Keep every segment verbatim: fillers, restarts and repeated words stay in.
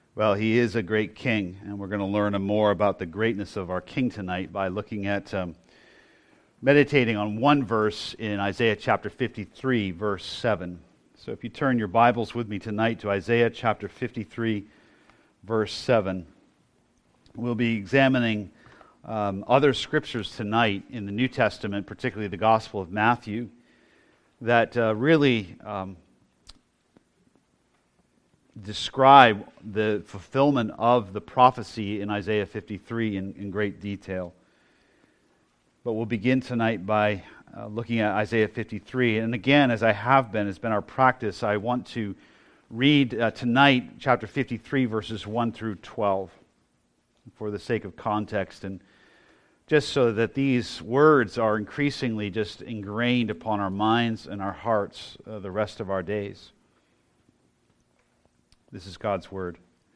Well, he is a great king, and we're going to learn more about the greatness of our king tonight by looking at, um, meditating on one verse in Isaiah chapter fifty-three, verse seven. So if you turn your Bibles with me tonight to Isaiah chapter fifty-three, verse seven, we'll be examining um, other scriptures tonight in the New Testament, particularly the Gospel of Matthew, that uh, really um, describe the fulfillment of the prophecy in Isaiah fifty-three in, in great detail. But we'll begin tonight by uh, looking at Isaiah fifty-three. And again, as I have been, it's been our practice, I want to read uh, tonight chapter fifty-three, verses one through twelve, for the sake of context, and just so that these words are increasingly just ingrained upon our minds and our hearts uh, the rest of our days. This is God's word.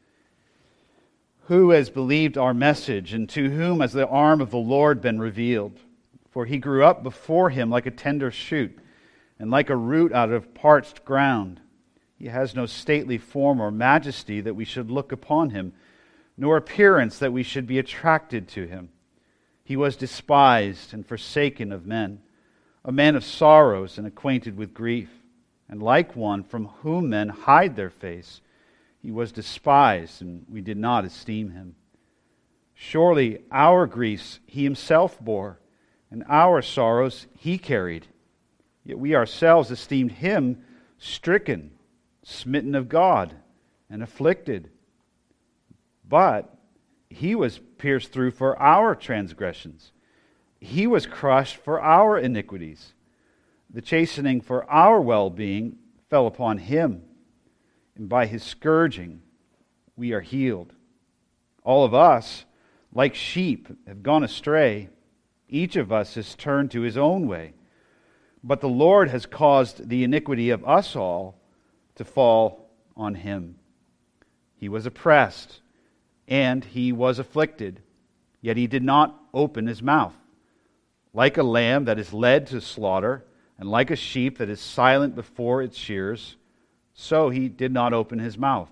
Who has believed our message, and to whom has the arm of the Lord been revealed? For he grew up before him like a tender shoot, and like a root out of parched ground. He has no stately form or majesty that we should look upon him, nor appearance that we should be attracted to him. He was despised and forsaken of men, a man of sorrows and acquainted with grief, and like one from whom men hide their face. He was despised, and we did not esteem him. Surely our griefs he himself bore, and our sorrows he carried. Yet we ourselves esteemed him stricken, smitten of God, and afflicted. But he was pierced through for our transgressions. He was crushed for our iniquities. The chastening for our well-being fell upon him, and by his scourging we are healed. All of us, like sheep, have gone astray. Each of us has turned to his own way. But the Lord has caused the iniquity of us all to fall on him. He was oppressed, and he was afflicted, yet he did not open his mouth. Like a lamb that is led to slaughter, and like a sheep that is silent before its shears, so he did not open his mouth.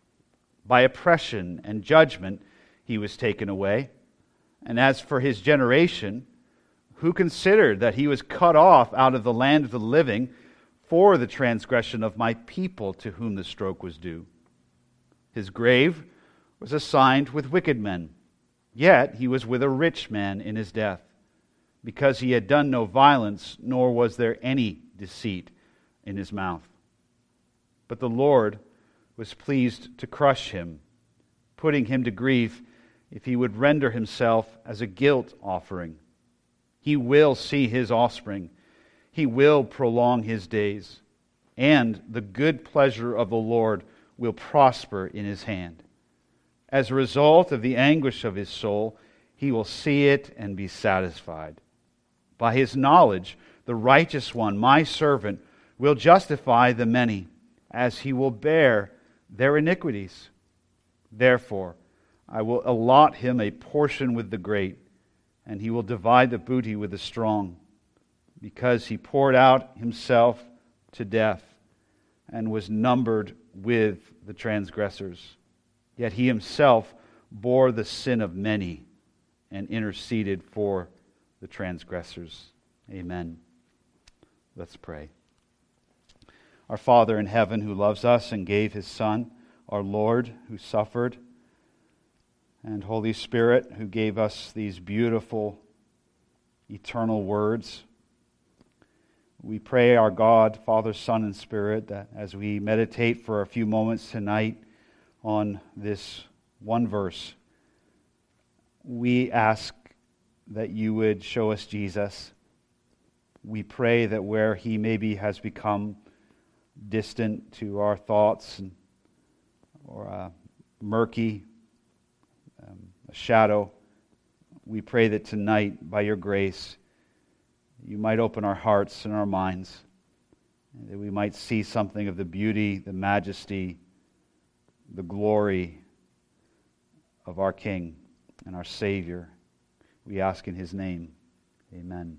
By oppression and judgment he was taken away. And as for his generation, who considered that he was cut off out of the land of the living for the transgression of my people to whom the stroke was due? His grave was assigned with wicked men, yet he was with a rich man in his death, because he had done no violence, nor was there any deceit in his mouth. But the Lord was pleased to crush him, putting him to grief if he would render himself as a guilt offering. He will see his offspring. He will prolong his days, and the good pleasure of the Lord will prosper in his hand. As a result of the anguish of his soul, he will see it and be satisfied. By his knowledge, the righteous one, my servant, will justify the many, as he will bear their iniquities. Therefore, I will allot him a portion with the great, and he will divide the booty with the strong, because he poured out himself to death and was numbered with the transgressors. Yet he himself bore the sin of many and interceded for the transgressors. Amen. Let's pray. Our Father in heaven, who loves us and gave his Son, our Lord, who suffered, and Holy Spirit, who gave us these beautiful, eternal words, we pray, our God, Father, Son, and Spirit, that as we meditate for a few moments tonight on this one verse, we ask that you would show us Jesus. We pray that where he maybe has become distant to our thoughts and, or uh, murky, um, a shadow, we pray that tonight, by your grace, you might open our hearts and our minds, and that we might see something of the beauty, the majesty, the glory of our King and our Savior. We ask in his name. Amen.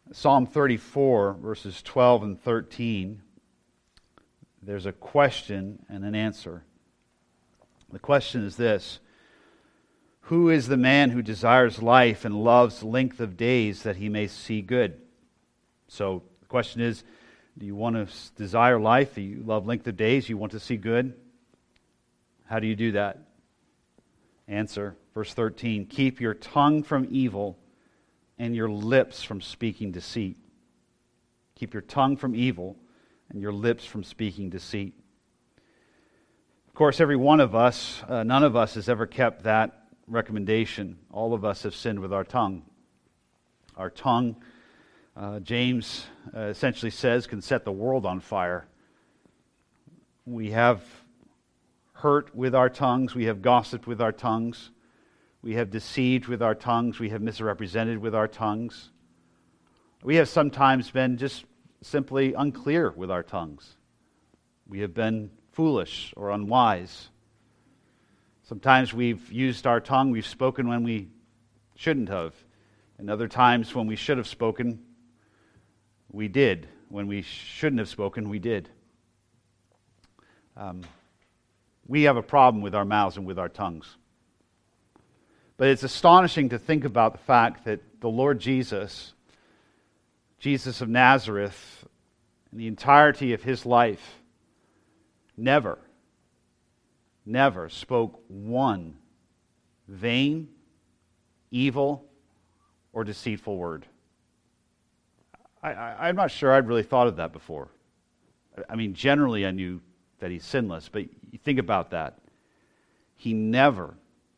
Psalm thirty-four, verses twelve and thirteen, there's a question and an answer. The question is this: who is the man who desires life and loves length of days that he may see good? So the question is, do you want to desire life? Do you love length of days? You want to see good? How do you do that? Answer, verse thirteen, keep your tongue from evil and your lips from speaking deceit. Keep your tongue from evil and your lips from speaking deceit. Of course, every one of us, uh, none of us has ever kept that recommendation. All of us have sinned with our tongue. Our tongue, uh, James uh, essentially says, can set the world on fire. We have hurt with our tongues. We have gossiped with our tongues. We have deceived with our tongues. We have misrepresented with our tongues. We have sometimes been just simply unclear with our tongues. We have been foolish or unwise. Sometimes we've used our tongue, we've spoken when we shouldn't have. And other times when we should have spoken, we did. When we shouldn't have spoken, we did. Um, we have a problem with our mouths and with our tongues. But it's astonishing to think about the fact that the Lord Jesus, Jesus of Nazareth, in the entirety of his life, never, never spoke one vain, evil, or deceitful word. I, I, I'm not sure I'd really thought of that before. I mean, generally I knew that he's sinless, but you think about that. He never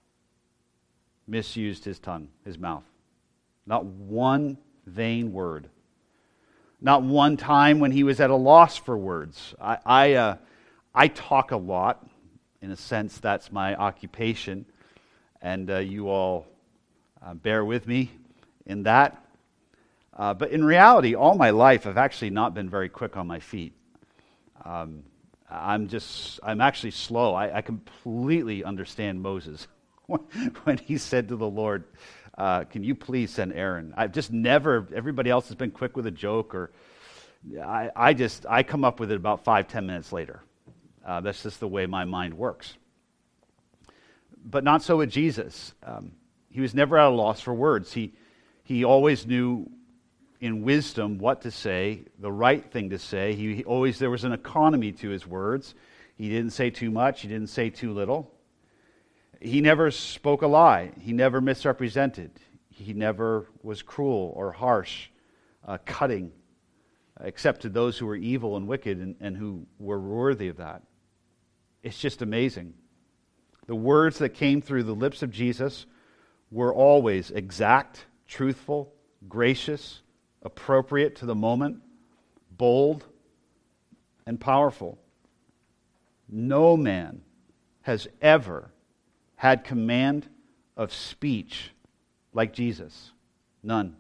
misused his tongue, his mouth. Not one vain word. Not one time when he was at a loss for words. I I, uh, I talk a lot. In a sense, that's my occupation. And uh, you all uh, bear with me in that. Uh, but in reality, all my life, I've actually not been very quick on my feet. Um, I'm just, I'm actually slow. I, I completely understand Moses when he said to the Lord, uh, can you please send Aaron? I've just never, everybody else has been quick with a joke, or I, I just, I come up with it about five, ten minutes later. Uh, that's just the way my mind works. But not so with Jesus. Um, he was never at a loss for words. He, he always knew in wisdom what to say, the right thing to say. He, he always, there was an economy to his words. He didn't say too much. He didn't say too little. He never spoke a lie. He never misrepresented. He never was cruel or harsh, uh, cutting, except to those who were evil and wicked and, and who were worthy of that. It's just amazing. The words that came through the lips of Jesus were always exact, truthful, gracious, appropriate to the moment, bold, and powerful. No man has ever had command of speech like Jesus. None.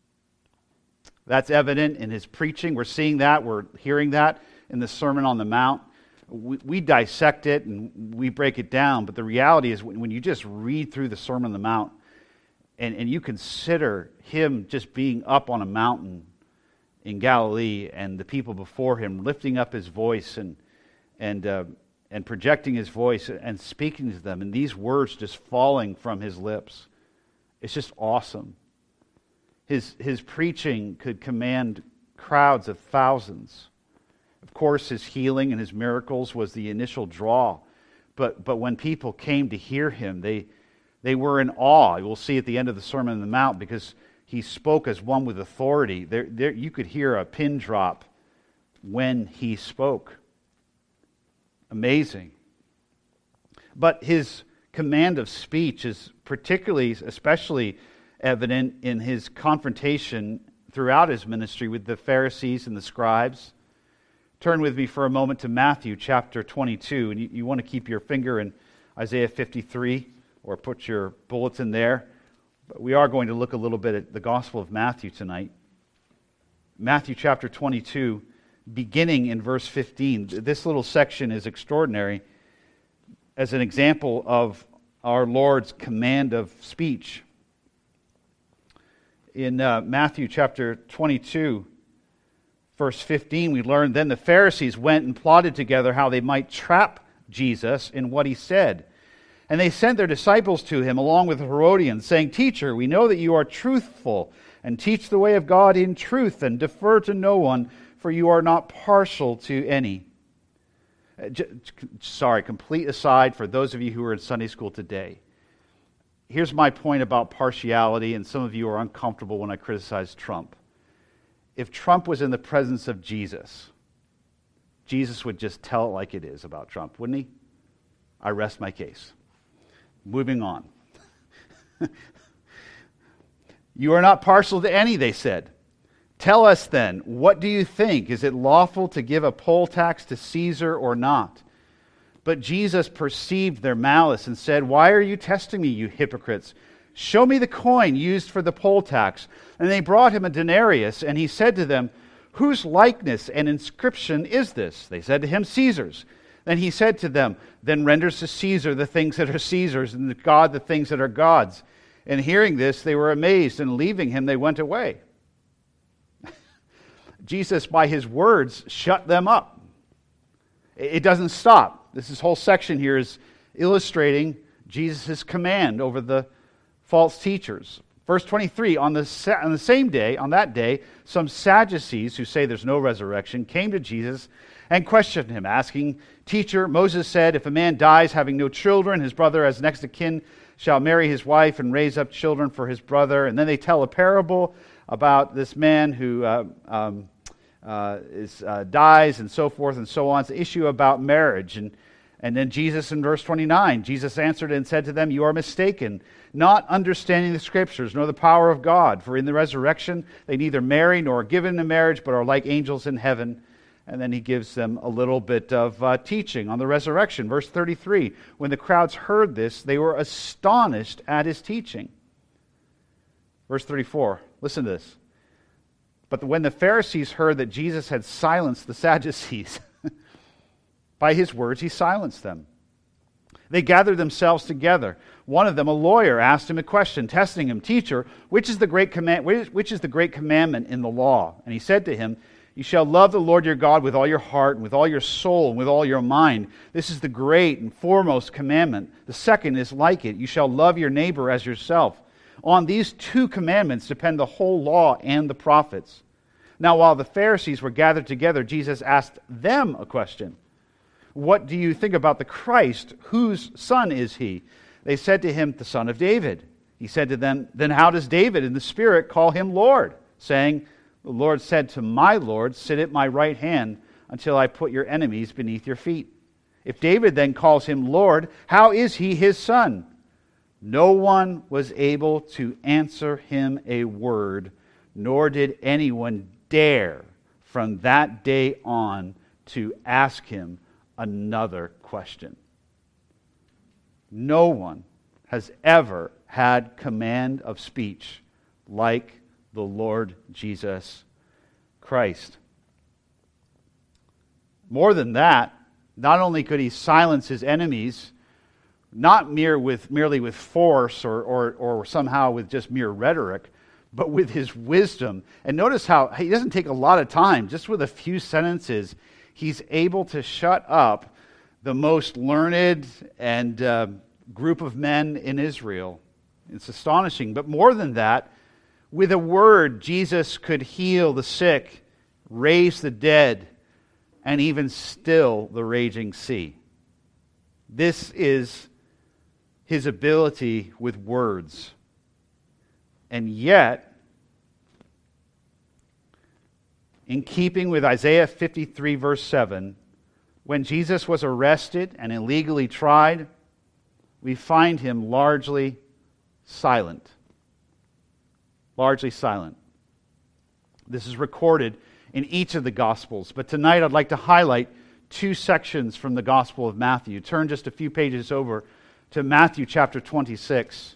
That's evident in his preaching. We're seeing that. We're hearing that in the Sermon on the Mount. We, we dissect it and we break it down, but the reality is when, when you just read through the Sermon on the Mount and, and you consider him just being up on a mountain in Galilee and the people before him lifting up his voice and and uh, and projecting his voice and speaking to them, and these words just falling from his lips. It's just awesome. His, his preaching could command crowds of thousands. Of course, his healing and his miracles was the initial draw. But, but when people came to hear him, they, they were in awe. We'll see at the end of the Sermon on the Mount, because he spoke as one with authority. There, there, you could hear a pin drop when he spoke. Amazing. But his command of speech is particularly, especially evident in his confrontation throughout his ministry with the Pharisees and the scribes. Turn with me for a moment to Matthew chapter twenty-two, and you, you want to keep your finger in Isaiah fifty-three, or put your bulletin there. But we are going to look a little bit at the Gospel of Matthew tonight. Matthew chapter twenty-two, beginning in verse fifteen. This little section is extraordinary as an example of our Lord's command of speech. In uh, Matthew chapter twenty-two, verse fifteen, we learn, then the Pharisees went and plotted together how they might trap Jesus in what he said. And they sent their disciples to him along with Herodians, saying, Teacher, we know that you are truthful, and teach the way of God in truth, and defer to no one, for you are not partial to any. Uh, j- sorry, complete aside for those of you who are in Sunday school today. Here's my point about partiality, and some of you are uncomfortable when I criticize Trump. If Trump was in the presence of Jesus, Jesus would just tell it like it is about Trump, wouldn't he? I rest my case. Moving on. You are not partial to any, they said. Tell us then, what do you think? Is it lawful to give a poll tax to Caesar or not? But Jesus perceived their malice and said, Why are you testing me, you hypocrites? Show me the coin used for the poll tax. And they brought him a denarius, and he said to them, Whose likeness and inscription is this? They said to him, Caesar's. Then he said to them, Then render to Caesar the things that are Caesar's, and to God the things that are God's. And hearing this, they were amazed, and leaving him, they went away. Jesus, by his words, shut them up. It doesn't stop. This whole section here is illustrating Jesus' command over the false teachers. Verse twenty-three, on the, sa- on the same day, on that day, some Sadducees, who say there's no resurrection, came to Jesus and questioned him, asking, Teacher, Moses said, if a man dies having no children, his brother as next of kin shall marry his wife and raise up children for his brother. And then they tell a parable about this man who uh, um, uh, is, uh, dies and so forth and so on. It's an issue about marriage. And, and then Jesus in verse twenty-nine, Jesus answered and said to them, You are mistaken, not understanding the Scriptures, nor the power of God. For in the resurrection they neither marry nor are given in marriage, but are like angels in heaven. And then he gives them a little bit of uh, teaching on the resurrection. Verse thirty-three, when the crowds heard this, they were astonished at his teaching. Verse thirty-four, listen to this. But when the Pharisees heard that Jesus had silenced the Sadducees, by his words he silenced them. They gathered themselves together. One of them, a lawyer, asked him a question, testing him, Teacher, which is the great command? Which is the great commandment in the law? And he said to him, You shall love the Lord your God with all your heart, and with all your soul, and with all your mind. This is the great and foremost commandment. The second is like it. You shall love your neighbor as yourself. On these two commandments depend the whole law and the prophets. Now, while the Pharisees were gathered together, Jesus asked them a question. What do you think about the Christ? Whose son is he? They said to him, the son of David. He said to them, Then how does David in the Spirit call him Lord, saying, The Lord said to my Lord, Sit at my right hand until I put your enemies beneath your feet. If David then calls him Lord, how is he his son? No one was able to answer him a word, nor did anyone dare from that day on to ask him another question. No one has ever had command of speech like the Lord Jesus Christ. More than that, not only could he silence his enemies, not mere with, merely with force or, or, or somehow with just mere rhetoric, but with his wisdom. And notice how he doesn't take a lot of time. Just with a few sentences, he's able to shut up the most learned and uh, group of men in Israel. It's astonishing. But more than that, with a word, Jesus could heal the sick, raise the dead, and even still the raging sea. This is his ability with words. And yet, in keeping with Isaiah fifty-three, verse seven, when Jesus was arrested and illegally tried, we find him largely silent. Largely silent. This is recorded in each of the Gospels. But tonight I'd like to highlight two sections from the Gospel of Matthew. Turn just a few pages over to Matthew chapter twenty-six.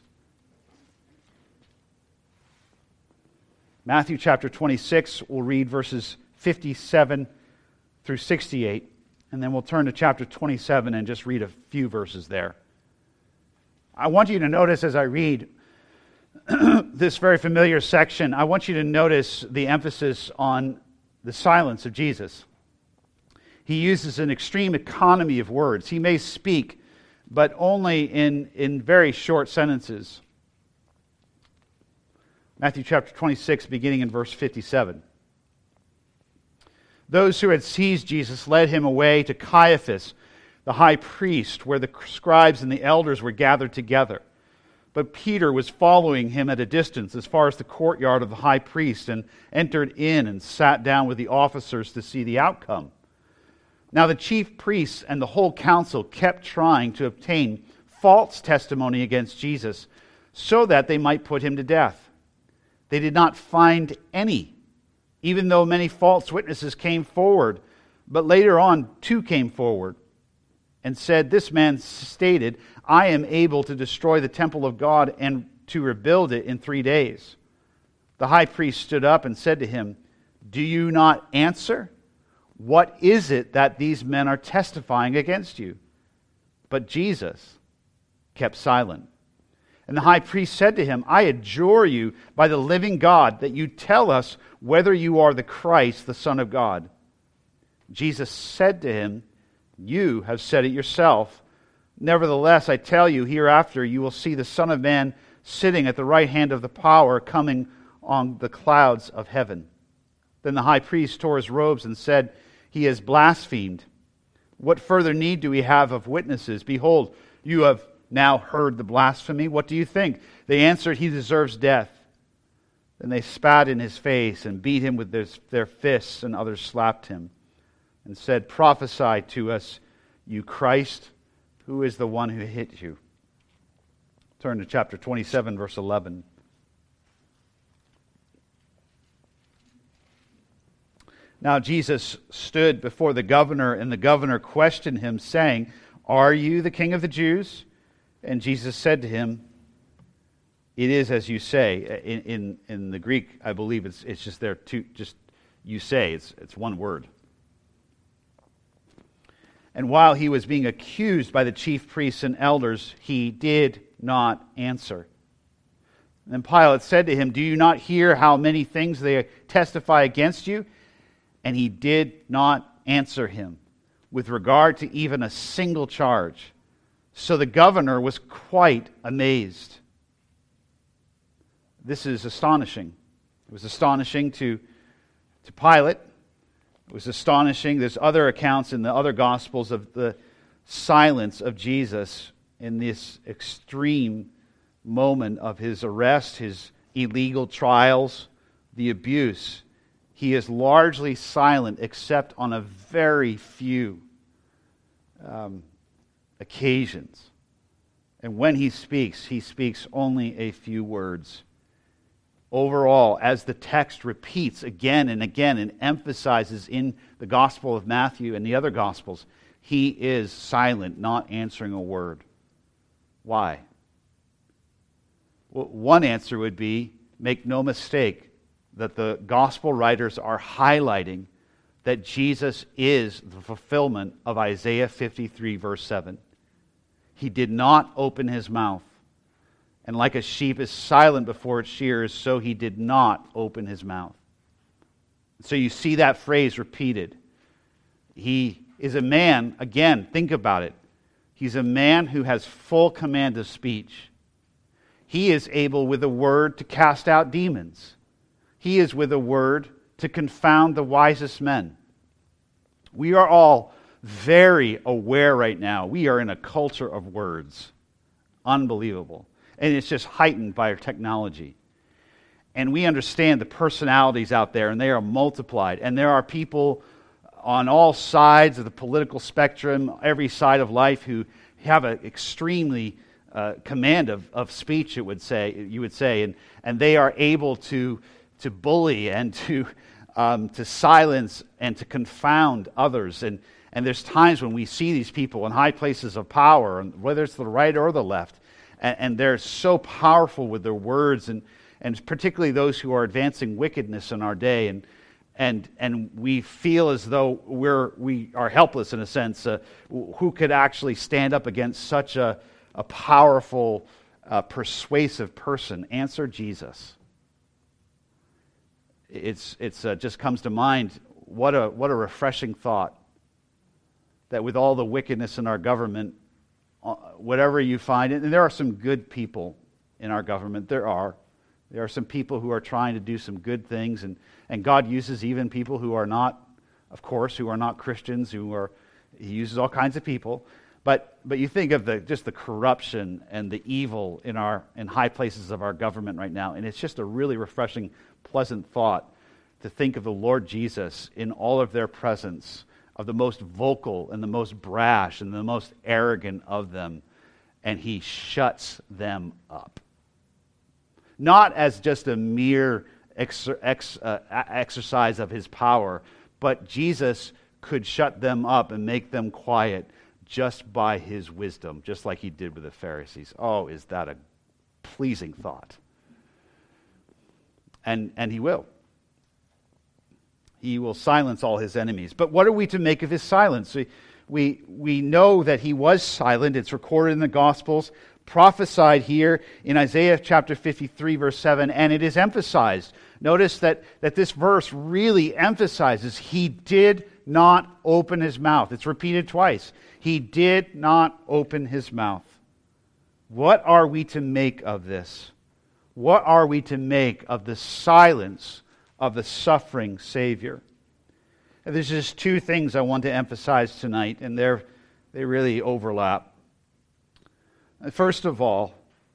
Matthew chapter twenty-six, we'll read verses fifty-seven through sixty-eight. And then we'll turn to chapter twenty-seven and just read a few verses there. I want you to notice as I read this very familiar section, I want you to notice the emphasis on the silence of Jesus. He uses an extreme economy of words. He may speak, but only in, in very short sentences. Matthew chapter twenty-six, beginning in verse fifty-seven. Those who had seized Jesus led him away to Caiaphas, the high priest, where the scribes and the elders were gathered together. But Peter was following him at a distance as far as the courtyard of the high priest, and entered in and sat down with the officers to see the outcome. Now the chief priests and the whole council kept trying to obtain false testimony against Jesus, so that they might put him to death. They did not find any, even though many false witnesses came forward. But later on, two came forward and said, "This man stated, 'I am able to destroy the temple of God and to rebuild it in three days.'" The high priest stood up and said to him, "Do you not answer? What is it that these men are testifying against you?" But Jesus kept silent. And the high priest said to him, "I adjure you by the living God that you tell us whether you are the Christ, the Son of God." Jesus said to him, "You have said it yourself. Nevertheless, I tell you, hereafter you will see the Son of Man sitting at the right hand of the power, coming on the clouds of heaven." Then the high priest tore his robes and said, "He has blasphemed. What further need do we have of witnesses? Behold, you have now heard the blasphemy. What do you think?" They answered, "He deserves death." Then they spat in his face and beat him with their, their fists, and others slapped him and said, "Prophesy to us, you Christ. Who is the one who hit you?" Turn to chapter twenty-seven, verse eleven. Now Jesus stood before the governor, and the governor questioned him, saying, "Are you the king of the Jews?" And Jesus said to him, "It is as you say." In in, in the Greek, I believe it's it's just there to just you say. It's it's one word. And while he was being accused by the chief priests and elders, he did not answer. Then Pilate said to him, "Do you not hear how many things they testify against you?" And he did not answer him with regard to even a single charge. So the governor was quite amazed. This is astonishing. It was astonishing to, to Pilate. It was astonishing. There's other accounts in the other Gospels of the silence of Jesus in this extreme moment of his arrest, his illegal trials, the abuse. He is largely silent except on a very few um, occasions. And when he speaks, he speaks only a few words. Overall, as the text repeats again and again and emphasizes in the Gospel of Matthew and the other Gospels, he is silent, not answering a word. Why? Well, one answer would be, make no mistake, that the Gospel writers are highlighting that Jesus is the fulfillment of Isaiah fifty-three, verse seven. He did not open his mouth. And like a sheep is silent before its shears, so he did not open his mouth. So you see that phrase repeated. He is a man, again, think about it. He's a man who has full command of speech. He is able with a word to cast out demons. He is with a word to confound the wisest men. We are all very aware right now. We are in a culture of words. Unbelievable. And it's just heightened by our technology. And we understand the personalities out there, and they are multiplied. And there are people on all sides of the political spectrum, every side of life, who have an extremely uh, command of, of speech, it would say, you would say, and, and they are able to, to bully and to, um, to silence and to confound others. And, and there's times when we see these people in high places of power, whether it's the right or the left, and, and they're so powerful with their words, and, and particularly those who are advancing wickedness in our day. And And and we feel as though we're we are helpless in a sense. Uh, who could actually stand up against such a, a powerful uh, persuasive person, answer Jesus. It's it's uh, just comes to mind, what a what a refreshing thought, that with all the wickedness in our government, uh, whatever you find, and there are some good people in our government, there are. There are some people who are trying to do some good things, and, and God uses even people who are not, of course, who are not Christians, who are, He uses all kinds of people. But but you think of the just the corruption and the evil in our in high places of our government right now, and it's just a really refreshing, pleasant thought to think of the Lord Jesus in all of their presence, of the most vocal and the most brash and the most arrogant of them, and He shuts them up. Not as just a mere ex- ex- uh, exercise of His power, but Jesus could shut them up and make them quiet just by His wisdom, just like He did with the Pharisees. Oh, is that a pleasing thought? And, and He will. He will silence all His enemies. But what are we to make of His silence? We, we, we know that He was silent. It's recorded in the Gospels, prophesied here in Isaiah chapter fifty-three, verse seven, and it is emphasized. Notice that, that this verse really emphasizes He did not open His mouth. It's repeated twice. He did not open His mouth. What are we to make of this? What are we to make of the silence of the suffering Savior? And there's just two things I want to emphasize tonight, and they're, they really overlap. First of all,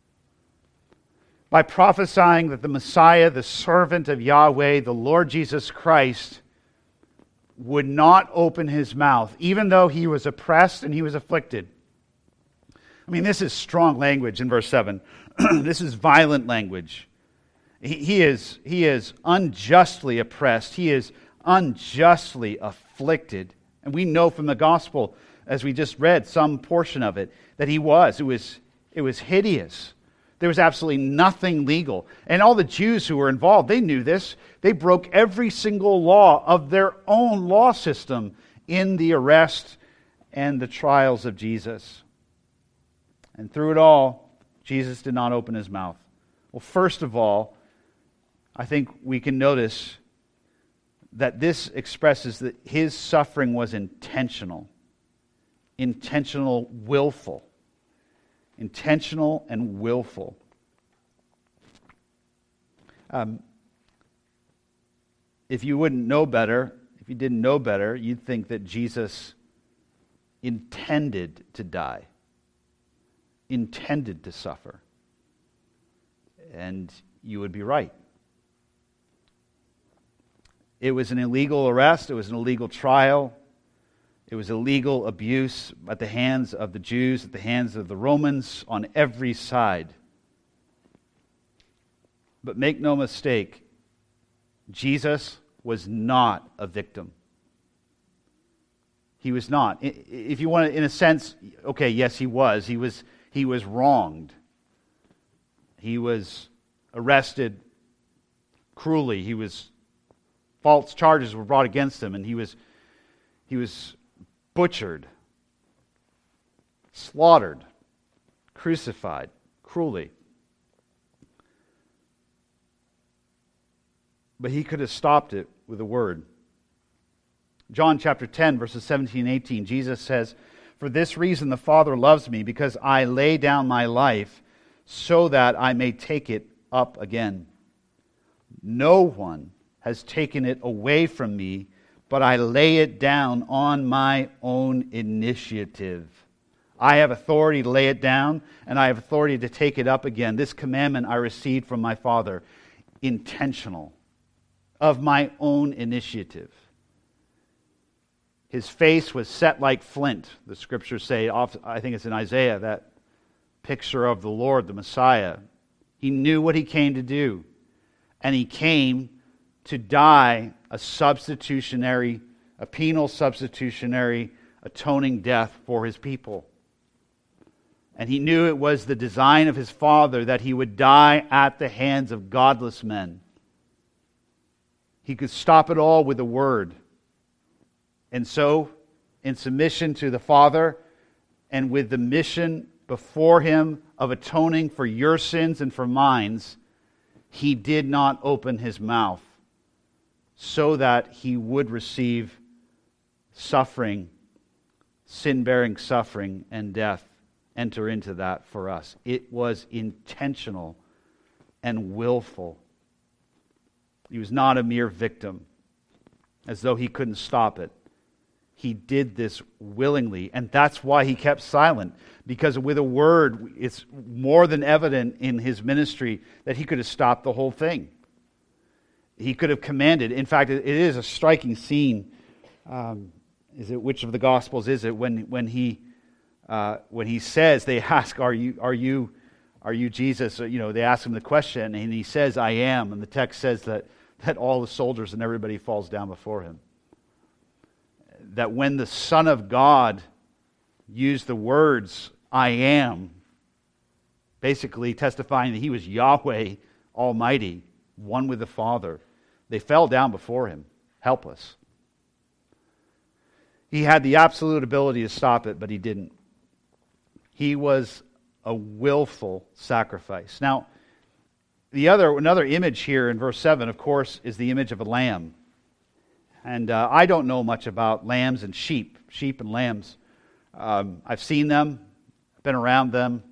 by prophesying that the Messiah, the servant of Yahweh, the Lord Jesus Christ, would not open His mouth, even though He was oppressed and He was afflicted. I mean, this is strong language in verse seven. This is violent language. He, he is, he is unjustly oppressed. He is unjustly afflicted. And we know from the gospel, as we just read some portion of it, that He was. It was, it was hideous. There was absolutely nothing legal. And all the Jews who were involved, they knew this. They broke every single law of their own law system in the arrest and the trials of Jesus. And through it all, Jesus did not open His mouth. Well, first of all, I think we can notice that this expresses that His suffering was intentional. Intentional, willful. Intentional and willful. Um, if you wouldn't know better, if you didn't know better, you'd think that Jesus intended to die. Intended to suffer. And you would be right. It was an illegal arrest. It was an illegal trial. It was illegal abuse at the hands of the Jews, at the hands of the Romans, on every side. But make no mistake, Jesus was not a victim. He was not. If you want to, in a sense, okay, yes, he was. He was, he was wronged. He was arrested cruelly. He was, false charges were brought against him, and he was, he was butchered, slaughtered, crucified, cruelly. But He could have stopped it with a word. John chapter ten, verses seventeen and eighteen, Jesus says, "For this reason the Father loves me, because I lay down my life so that I may take it up again. No one has taken it away from me, but I lay it down on my own initiative. I have authority to lay it down, and I have authority to take it up again. This commandment I received from my Father." Intentional. Of my own initiative. His face was set like flint, the scriptures say. I think it's in Isaiah, that picture of the Lord, the Messiah. He knew what He came to do. And He came to die a substitutionary, a penal substitutionary, atoning death for His people. And He knew it was the design of His Father that He would die at the hands of godless men. He could stop it all with a word. And so, in submission to the Father and with the mission before him of atoning for your sins and for mine, he did not open his mouth so that he would receive suffering, sin-bearing suffering and death, enter into that for us. It was intentional and willful. He was not a mere victim, as though he couldn't stop it. He did this willingly, and that's why he kept silent, because with a word, it's more than evident in his ministry that he could have stopped the whole thing. He could have commanded. In fact, it is a striking scene. Um, is it which of the Gospels is it when when he uh, when he says, they ask, "Are you are you are you Jesus?" You know, they ask him the question, and he says, "I am." And the text says that that all the soldiers and everybody falls down before him. That when the Son of God used the words, "I am," basically testifying that he was Yahweh Almighty, one with the Father, they fell down before him, helpless. He had the absolute ability to stop it, but he didn't. He was a willful sacrifice. Now, the other another image here in verse seven, of course, is the image of a lamb. And uh, I don't know much about lambs and sheep, sheep and lambs. Um, I've seen them, been around them.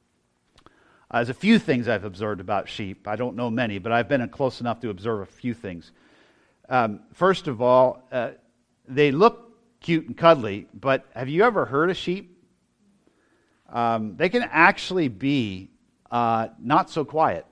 Uh, there's a few things I've observed about sheep. I don't know many, but I've been close enough to observe a few things. Um, first of all, uh, they look cute and cuddly, but have you ever heard of sheep? Um, they can actually be uh, not so quiet.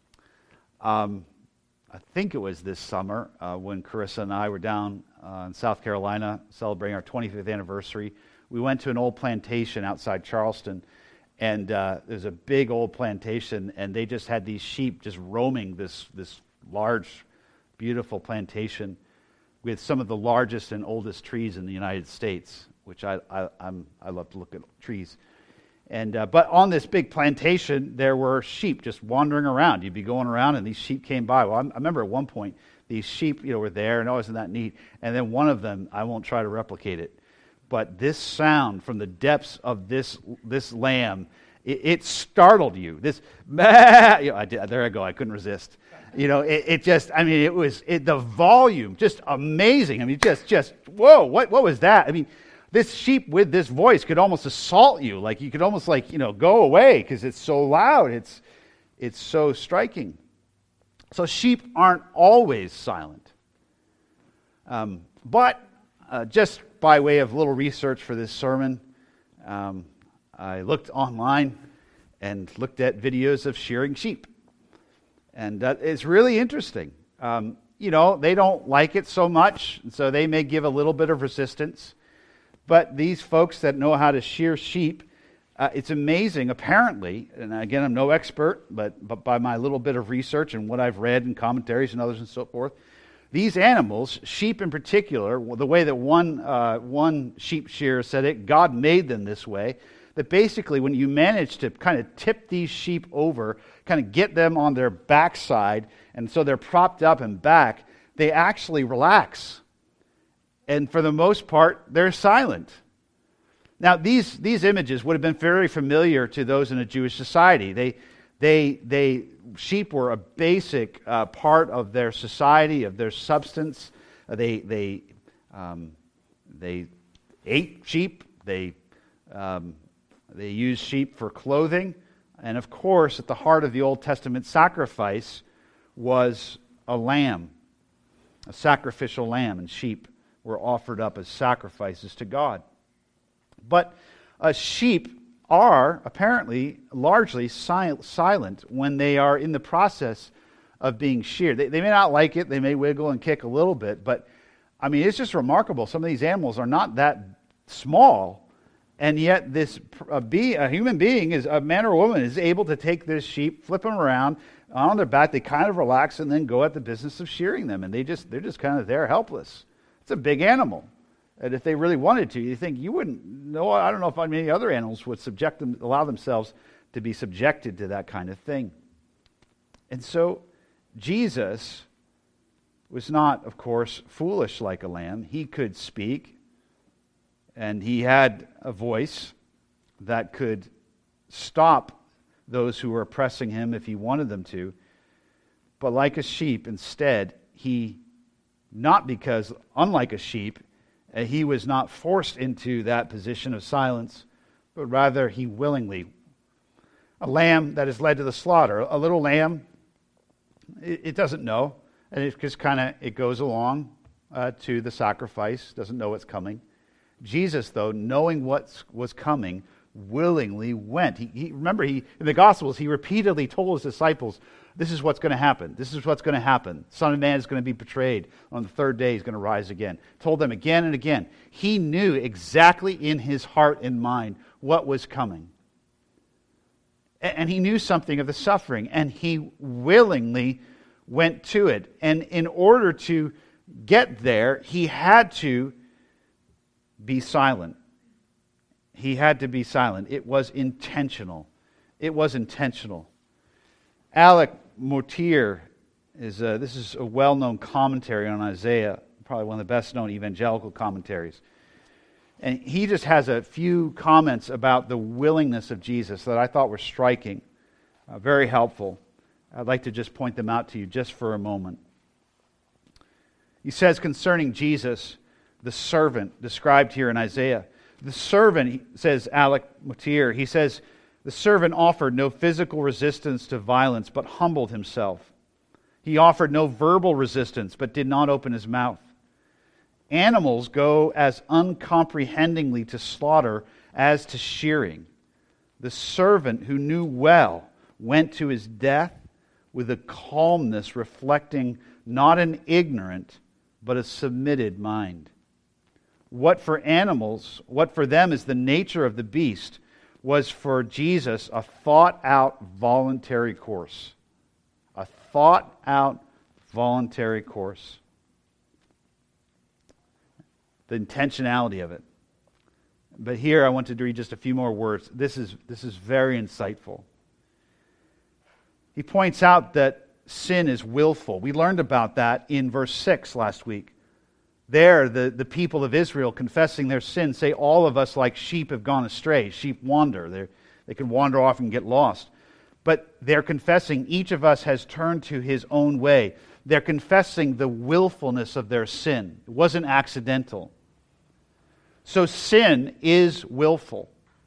Um, I think it was this summer uh, when Carissa and I were down uh, in South Carolina celebrating our twenty-fifth anniversary. We went to an old plantation outside Charleston, and uh, there's a big old plantation, and they just had these sheep just roaming this this large, beautiful plantation with some of the largest and oldest trees in the United States, which I I, I'm, I love to look at trees. And uh, but on this big plantation, there were sheep just wandering around. You'd be going around, and these sheep came by. Well, I, I remember at one point, these sheep, you know, were there, and oh, isn't that neat? And then one of them, I won't try to replicate it, but this sound from the depths of this this lamb, it, it startled you. This, bah, you know, I did, there I go. I couldn't resist. You know, it, it just, I mean, it was it, the volume, just amazing. I mean, just just whoa, what what was that? I mean. This sheep with this voice could almost assault you. Like you could almost like, you know, go away because it's so loud. It's it's so striking. So sheep aren't always silent. Um, but uh, just by way of little research for this sermon, um, I looked online and looked at videos of shearing sheep. And uh, it's really interesting. Um, you know, they don't like it so much, so they may give a little bit of resistance. But these folks that know how to shear sheep, uh, it's amazing, apparently, and again, I'm no expert, but, but by my little bit of research and what I've read in commentaries and others and so forth, these animals, sheep in particular, the way that one, uh, one sheep shearer said it, God made them this way, that basically when you manage to kind of tip these sheep over, kind of get them on their backside, and so they're propped up and back, they actually relax. And for the most part, they're silent. Now, these, these images would have been very familiar to those in a Jewish society. They, they, they, sheep were a basic uh, part of their society, of their substance. Uh, they, they, um, they ate sheep. They, um, they used sheep for clothing. And of course, at the heart of the Old Testament sacrifice was a lamb, a sacrificial lamb, and sheep were offered up as sacrifices to God. But uh, sheep are apparently largely sil- silent when they are in the process of being sheared. They, they may not like it, they may wiggle and kick a little bit, but I mean, it's just remarkable. Some of these animals are not that small, and yet this a, be, a human being, is a man or woman, is able to take this sheep, flip them around on their back, they kind of relax, and then go at the business of shearing them, and they just they're just kind of there helpless. It's a big animal. And if they really wanted to, you think you wouldn't know, I don't know if many other animals would subject them, allow themselves to be subjected to that kind of thing. And so Jesus was not, of course, foolish like a lamb. He could speak, and he had a voice that could stop those who were oppressing him if he wanted them to. But like a sheep, instead, he, not because, unlike a sheep, uh, he was not forced into that position of silence, but rather he willingly. A lamb that is led to the slaughter. A little lamb, it, it doesn't know, and it just kind of, it goes along uh, to the sacrifice, doesn't know what's coming. Jesus, though, knowing what was coming, willingly went. He, he remember, he in the Gospels, he repeatedly told his disciples, this is what's going to happen. This is what's going to happen. Son of Man is going to be betrayed. On the third day, he's going to rise again. Told them again and again. He knew exactly in his heart and mind what was coming. And he knew something of the suffering, and he willingly went to it. And in order to get there, he had to be silent. He had to be silent. It was intentional. It was intentional. Alec Motyer is a, this is a well-known commentary on Isaiah, probably one of the best-known evangelical commentaries. And he just has a few comments about the willingness of Jesus that I thought were striking, uh, very helpful. I'd like to just point them out to you just for a moment. He says concerning Jesus, the servant described here in Isaiah, the servant, says Alec Motyer, he says, the servant offered no physical resistance to violence, but humbled himself. He offered no verbal resistance, but did not open his mouth. Animals go as uncomprehendingly to slaughter as to shearing. The servant who knew well went to his death with a calmness reflecting not an ignorant, but a submitted mind. What for animals, what for them is the nature of the beast, was for Jesus a thought-out voluntary course. A thought-out voluntary course. The intentionality of it. But here I wanted to read just a few more words. This is, this is very insightful. He points out that sin is willful. We learned about that in verse six last week. There, the, the people of Israel confessing their sin say, all of us like sheep have gone astray. Sheep wander. They're, they can wander off and get lost. But they're confessing each of us has turned to his own way. They're confessing the willfulness of their sin. It wasn't accidental. So sin is willful.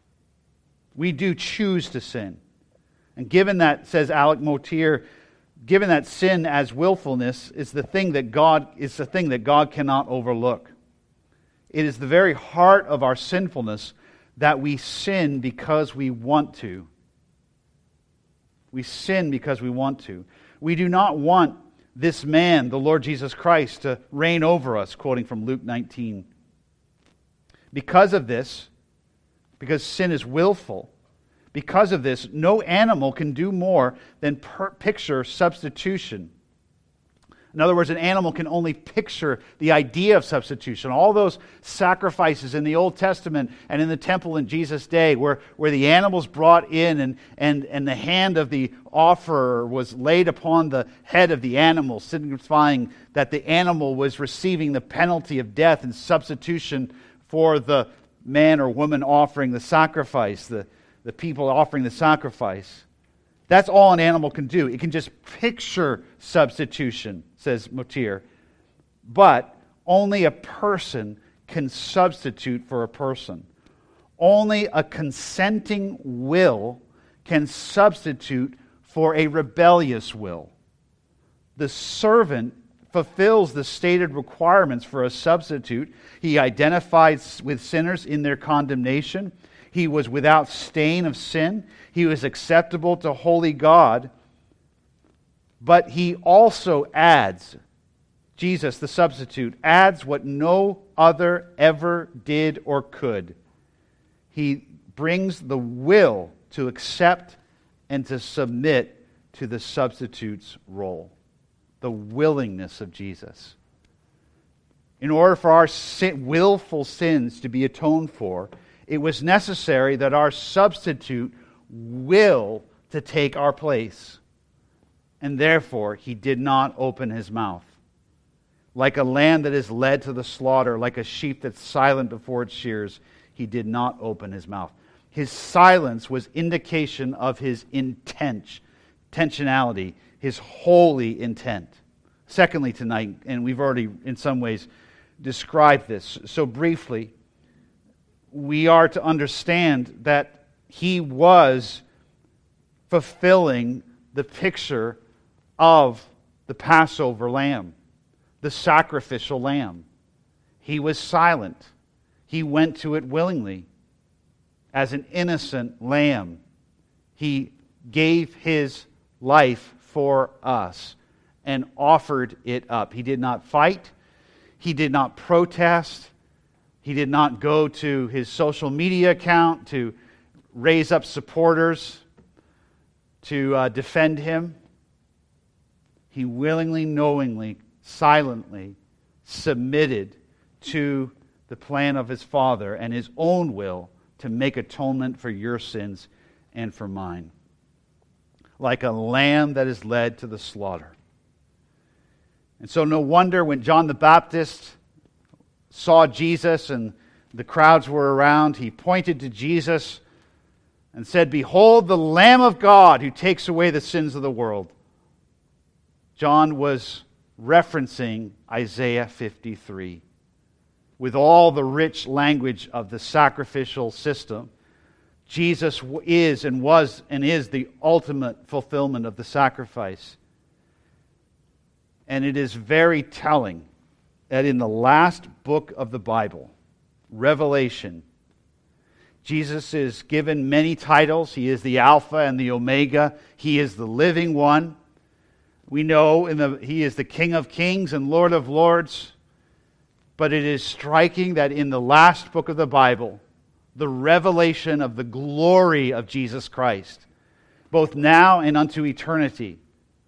We do choose to sin. And given that, says Alec Motyer, given that sin as willfulness is the thing that God is the thing that God cannot overlook. It is the very heart of our sinfulness that we sin because we want to. We sin because we want to. We do not want this man, the Lord Jesus Christ, to reign over us, quoting from Luke nineteen. Because of this, because sin is willful, because of this, no animal can do more than per- picture substitution. In other words, an animal can only picture the idea of substitution. All those sacrifices in the Old Testament and in the temple in Jesus' day where, where the animals brought in and, and, and the hand of the offerer was laid upon the head of the animal, signifying that the animal was receiving the penalty of death in substitution for the man or woman offering the sacrifice, the the people offering the sacrifice. That's all an animal can do. It can just picture substitution, says Motyer. But only a person can substitute for a person. Only a consenting will can substitute for a rebellious will. The servant fulfills the stated requirements for a substitute. He identifies with sinners in their condemnation. He was without stain of sin. He was acceptable to holy God. But he also adds, Jesus, the substitute, adds what no other ever did or could. He brings the will to accept and to submit to the substitute's role. The willingness of Jesus. In order for our sin, willful sins to be atoned for, it was necessary that our substitute will to take our place. And therefore, he did not open his mouth. Like a lamb that is led to the slaughter, like a sheep that's silent before its shears, he did not open his mouth. His silence was indication of his intent, intentionality, his holy intent. Secondly, tonight, and we've already in some ways described this so briefly, we are to understand that he was fulfilling the picture of the Passover lamb, the sacrificial lamb. He was silent. He went to it willingly. As an innocent lamb, he gave his life for us and offered it up. He did not fight. He did not protest. He did not go to his social media account to raise up supporters to uh, defend him. He willingly, knowingly, silently submitted to the plan of his Father and his own will to make atonement for your sins and for mine. Like a lamb that is led to the slaughter. And so no wonder when John the Baptist saw Jesus and the crowds were around, he pointed to Jesus and said, "Behold the Lamb of God who takes away the sins of the world." John was referencing Isaiah fifty-three. With all the rich language of the sacrificial system, Jesus is and was and is the ultimate fulfillment of the sacrifice. And it is very telling that in the last book of the Bible, Revelation, Jesus is given many titles. He is the Alpha and the Omega. He is the living one. We know in the, He is the King of Kings and Lord of Lords. But it is striking that in the last book of the Bible, the revelation of the glory of Jesus Christ, both now and unto eternity,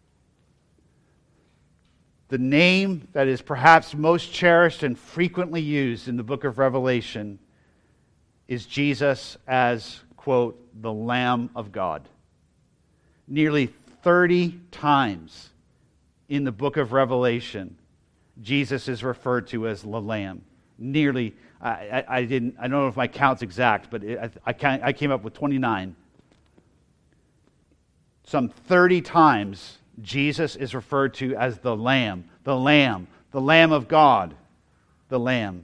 the name that is perhaps most cherished and frequently used in the book of Revelation is Jesus as, quote, the Lamb of God. Nearly thirty times in the book of Revelation, Jesus is referred to as the Lamb. Nearly, I, I, I didn't. I don't know if my count's exact, but it, I, I, I came up with twenty-nine. Some thirty times, Jesus is referred to as the Lamb, the Lamb, the Lamb of God, the Lamb.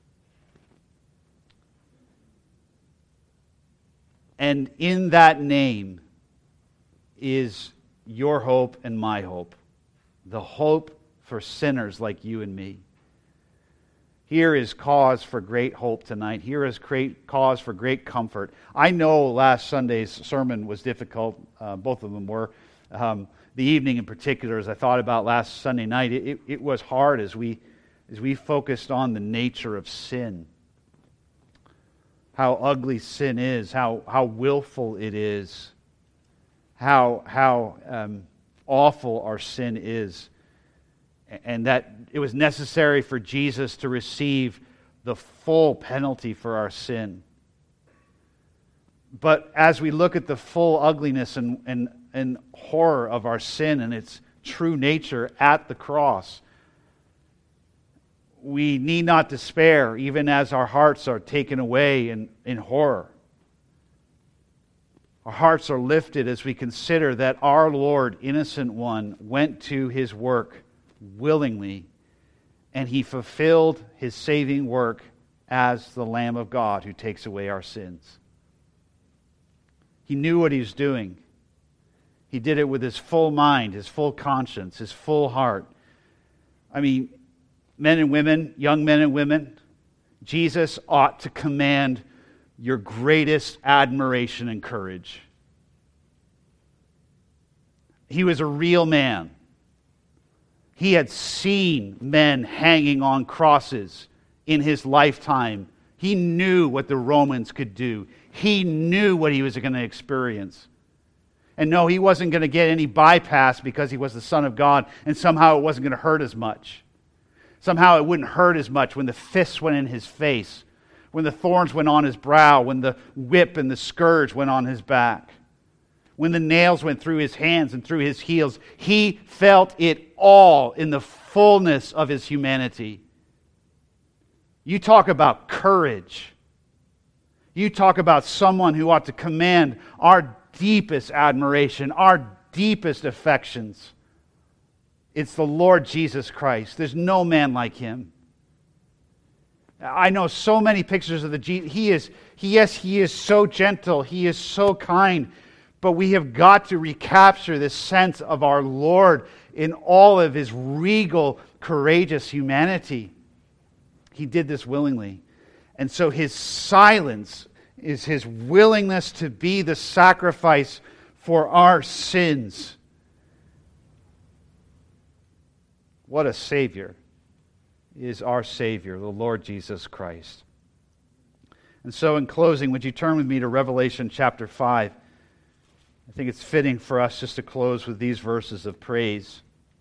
And in that name is your hope and my hope, the hope for sinners like you and me. Here is cause for great hope tonight. Here is great cause for great comfort. I know last Sunday's sermon was difficult. Uh, both of them were. Um, the evening in particular, as I thought about last Sunday night, it, it was hard as we as we focused on the nature of sin. How ugly sin is, how how willful it is, how how um, awful our sin is. And that it was necessary for Jesus to receive the full penalty for our sin. But as we look at the full ugliness and, and, and horror of our sin and its true nature at the cross, we need not despair even as our hearts are taken away in, in horror. Our hearts are lifted as we consider that our Lord, innocent one, went to his work willingly, and he fulfilled his saving work as the Lamb of God who takes away our sins. He knew what he was doing. He did it with his full mind, his full conscience, his full heart. I mean, men and women, young men and women, Jesus ought to command your greatest admiration and courage. He was a real man. He had seen men hanging on crosses in his lifetime. He knew what the Romans could do. He knew what he was going to experience. And no, he wasn't going to get any bypass because he was the Son of God, and somehow it wasn't going to hurt as much. Somehow it wouldn't hurt as much when the fists went in his face, when the thorns went on his brow, when the whip and the scourge went on his back, when the nails went through his hands and through his heels. He felt it all in the fullness of his humanity. You talk about courage. You talk about someone who ought to command our deepest admiration, our deepest affections. It's the Lord Jesus Christ. There's no man like him. I know so many pictures of the Jesus. He is, he, yes, he is so gentle. He is so kind. But we have got to recapture this sense of our Lord in all of his regal, courageous humanity. He did this willingly. And so his silence is his willingness to be the sacrifice for our sins. What a Savior is our Savior, the Lord Jesus Christ. And so in closing, would you turn with me to Revelation chapter five? I think it's fitting for us just to close with these verses of praise.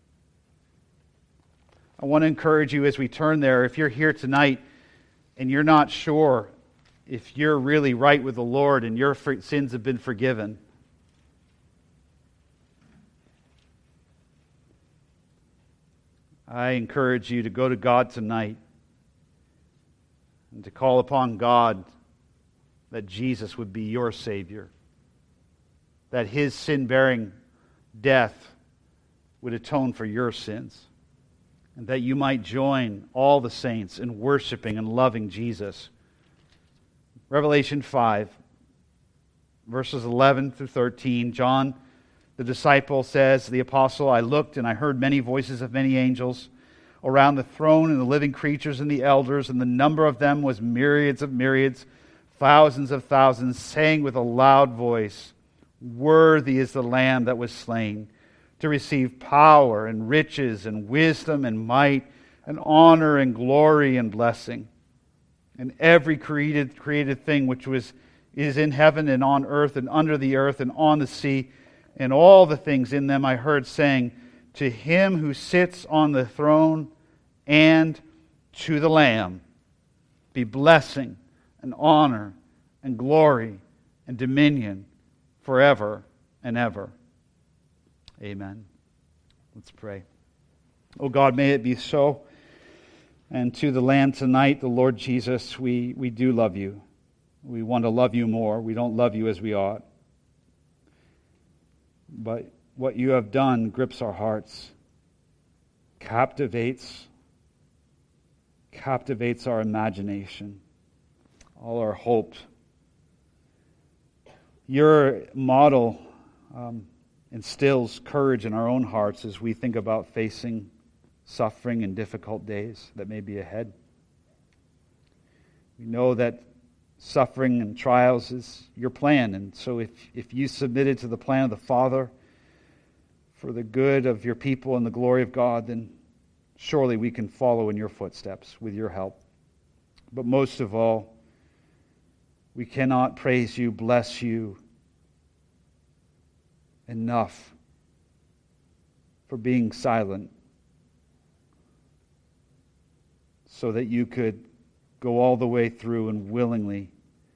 I want to encourage you as we turn there, if you're here tonight and you're not sure if you're really right with the Lord and your sins have been forgiven, I encourage you to go to God tonight and to call upon God that Jesus would be your Savior, that his sin-bearing death would atone for your sins, and that you might join all the saints in worshiping and loving Jesus. Revelation five, verses eleven through thirteen, John, the disciple, says, the apostle, I looked and I heard many voices of many angels around the throne and the living creatures and the elders, and the number of them was myriads of myriads, thousands of thousands, saying with a loud voice, worthy is the Lamb that was slain to receive power and riches and wisdom and might and honor and glory and blessing. And every created created thing which was is in heaven and on earth and under the earth and on the sea, and all the things in them, I heard saying, to him who sits on the throne and to the Lamb be blessing and honor and glory and dominion forever and ever. Amen. Let's pray. Oh God, may it be so. And to the Lamb tonight, the Lord Jesus, we, we do love you. We want to love you more. We don't love you as we ought. But what you have done grips our hearts, captivates, captivates our imagination, all our hopes. Your model um, instills courage in our own hearts as we think about facing suffering and difficult days that may be ahead. We know that suffering and trials is your plan, and so if, if you submitted to the plan of the Father for the good of your people and the glory of God, then surely we can follow in your footsteps with your help. But most of all, we cannot praise you, bless you enough for being silent so that you could go all the way through and willingly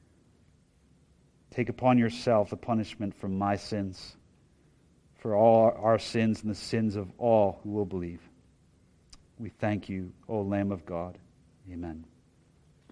take upon yourself the punishment for my sins, for all our sins and the sins of all who will believe. We thank you, O Lamb of God. Amen.